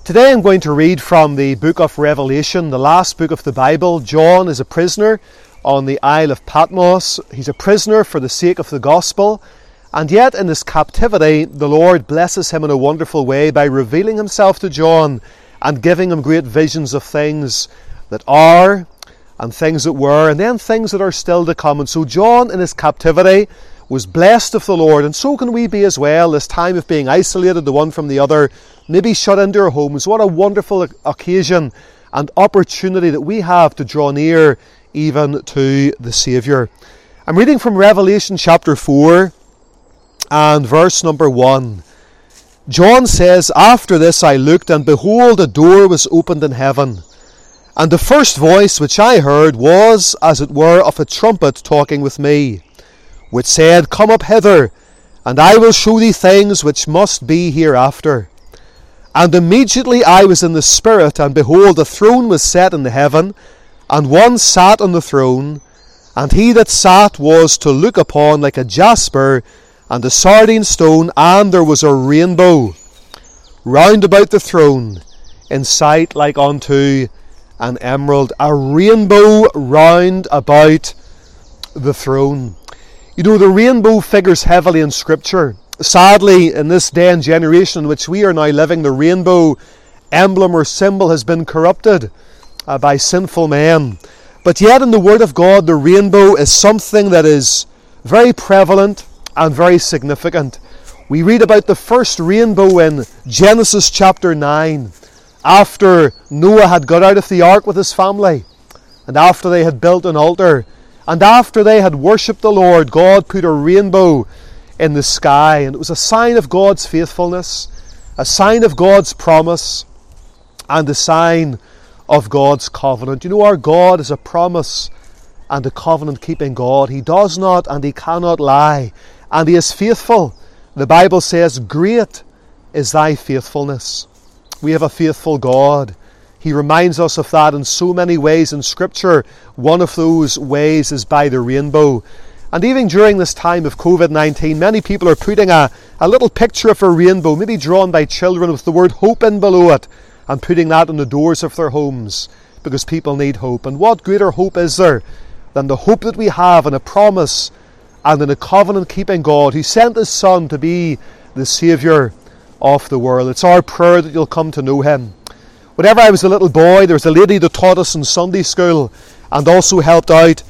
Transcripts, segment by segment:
Today I'm going to read from the book of Revelation, the last book of the Bible. John is a prisoner on the Isle of Patmos. He's a prisoner for the sake of the gospel, and yet in his captivity the Lord blesses him in a wonderful way by revealing himself to John and giving him great visions of things that are and things that were, and then things that are still to come. And so John in his captivity was blessed of the Lord, and so can we be as well. This time of being isolated, the one from the other, maybe shut into our homes. What a wonderful occasion and opportunity that we have to draw near even to the Saviour. I'm reading from Revelation chapter 4 and verse number 1. John says, "After this I looked, and behold, a door was opened in heaven. And the first voice which I heard was, as it were, of a trumpet talking with me, which said, Come up hither, and I will show thee things which must be hereafter. And immediately I was in the Spirit, and behold, a throne was set in the heaven, and one sat on the throne, and he that sat was to look upon like a jasper and a sardine stone, and there was a rainbow round about the throne, in sight like unto an emerald." A rainbow round about the throne. You know, the rainbow figures heavily in Scripture. Sadly, in this day and generation in which we are now living, the rainbow emblem or symbol has been corrupted by sinful men. But yet in the Word of God, the rainbow is something that is very prevalent and very significant. We read about the first rainbow in Genesis chapter 9, after Noah had got out of the ark with his family, and after they had built an altar, and after they had worshipped the Lord. God put a rainbow in the sky, and it was a sign of God's faithfulness, a sign of God's promise, and a sign of God's covenant. You know, our God is a promise and a covenant-keeping God. He does not and He cannot lie, and He is faithful. The Bible says, "Great is thy faithfulness." We have a faithful God. He reminds us of that in so many ways in Scripture. One of those ways is by the rainbow. And even during this time of COVID-19, many people are putting a little picture of a rainbow, maybe drawn by children with the word hope in below it, and putting that on the doors of their homes, because people need hope. And what greater hope is there than the hope that we have in a promise and in a covenant-keeping God who sent His Son to be the Saviour of the world. It's our prayer that you'll come to know Him. Whenever I was a little boy, there was a lady that taught us in Sunday school and also helped out.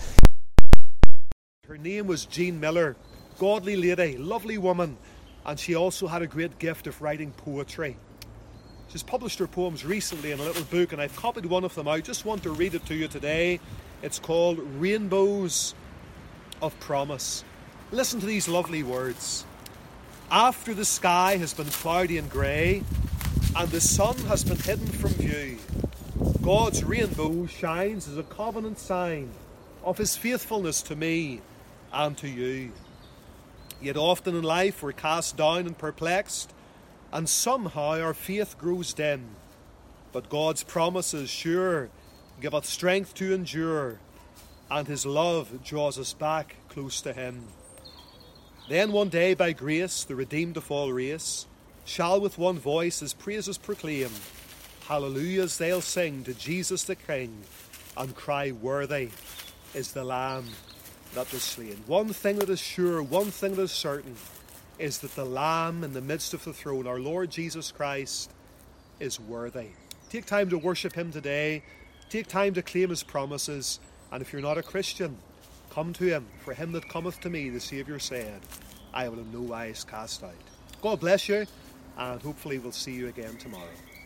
Her name was Jean Miller. Godly lady, lovely woman, and she also had a great gift of writing poetry. She's published her poems recently in a little book, and I've copied one of them out. Just want to read it to you today. It's called Rainbows of Promise. Listen to these lovely words. "After the sky has been cloudy and grey, and the sun has been hidden from view, God's rainbow shines as a covenant sign of His faithfulness to me and to you. Yet often in life we're cast down and perplexed, and somehow our faith grows dim. But God's promises sure give us strength to endure, and His love draws us back close to Him. Then one day by grace the redeemed of all race shall with one voice His praises proclaim. Hallelujahs they'll sing to Jesus the King, and cry, Worthy is the Lamb that was slain." One thing that is sure, one thing that is certain, is that the Lamb in the midst of the throne, our Lord Jesus Christ, is worthy. Take time to worship Him today. Take time to claim His promises. And if you're not a Christian, come to Him. For him that cometh to me, the Saviour said, I will in no wise cast out. God bless you, and hopefully we'll see you again tomorrow.